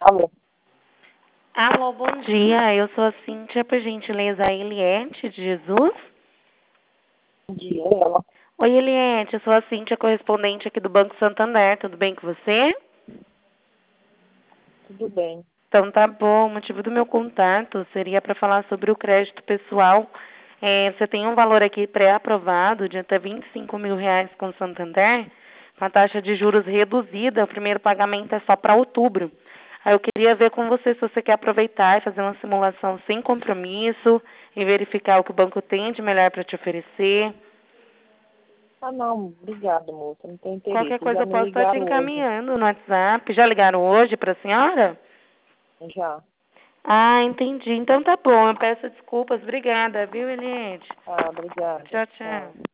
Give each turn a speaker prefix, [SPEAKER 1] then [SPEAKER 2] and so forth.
[SPEAKER 1] Alô,
[SPEAKER 2] Alô, bom dia. Eu sou a Cíntia, por gentileza, a Eliette de Jesus.
[SPEAKER 1] bom dia, ela.
[SPEAKER 2] Oi, Eliette, eu sou a Cíntia, correspondente aqui do Banco Santander. Tudo bem com você?
[SPEAKER 1] Tudo bem.
[SPEAKER 2] Então tá bom. O motivo do meu contato seria para falar sobre o crédito pessoal. Você tem um valor aqui pré-aprovado de até R$ 25.000 com o Santander, com a taxa de juros reduzida. O primeiro pagamento é só para outubro. Aí eu queria ver com você se você quer aproveitar e fazer uma simulação sem compromisso e verificar o que o banco tem de melhor para te oferecer.
[SPEAKER 1] Ah, não, obrigada, moça, não tem
[SPEAKER 2] Qualquer
[SPEAKER 1] interesse.
[SPEAKER 2] coisa
[SPEAKER 1] Já
[SPEAKER 2] eu
[SPEAKER 1] me
[SPEAKER 2] posso estar te
[SPEAKER 1] ligaram hoje,
[SPEAKER 2] encaminhando no WhatsApp. Já ligaram hoje para a senhora?
[SPEAKER 1] já.
[SPEAKER 2] Ah, entendi. Então tá bom. Eu peço desculpas. Obrigada, viu, Eliette?
[SPEAKER 1] Ah, obrigada.
[SPEAKER 2] Tchau,
[SPEAKER 1] Tchau.
[SPEAKER 2] tchau.